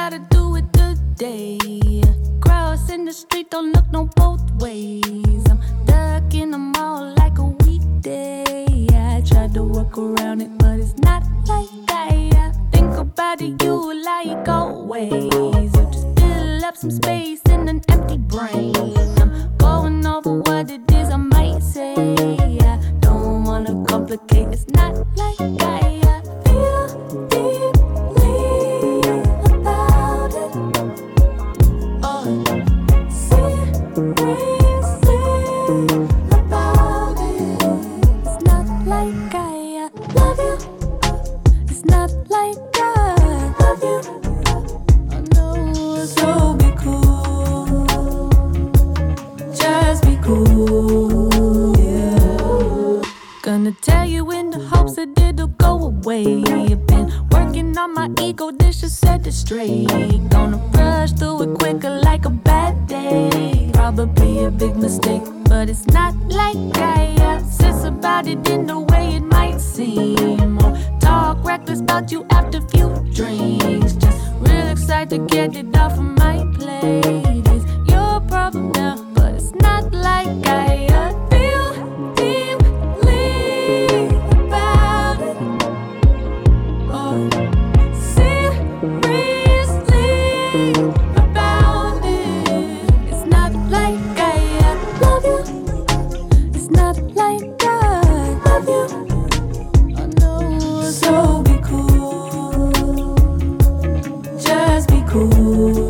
gotta do it today. Crossing the street, don't look no both ways. I'm ducking them all like a weekday. I tried to work around it, but it's not like I think about it, you like always. You just fill up some space in an empty brain. I'm going over what it is I might say. I don't wanna complicate, it's not like I feel deeply about it. Oh, seriously about it. It's not like I love you. It's not like I love you. I know, so be cool. Just be cool, yeah. Gonna tell you in the hopes that it'll go away. I've been working on my ego, this should set it straight. Gonna rush through it quicker like a bad day. Probably a big mistake, but it's not like I obsess about it in the way it might seem. Or talk reckless about you after few drinks. Just real excited to get it off of my plate. It's your problem now, but it's not like I feel deeply about it. Oh, seriously about it. It's not like I love you. It's not like I love you. I know, so be cool. Just be cool.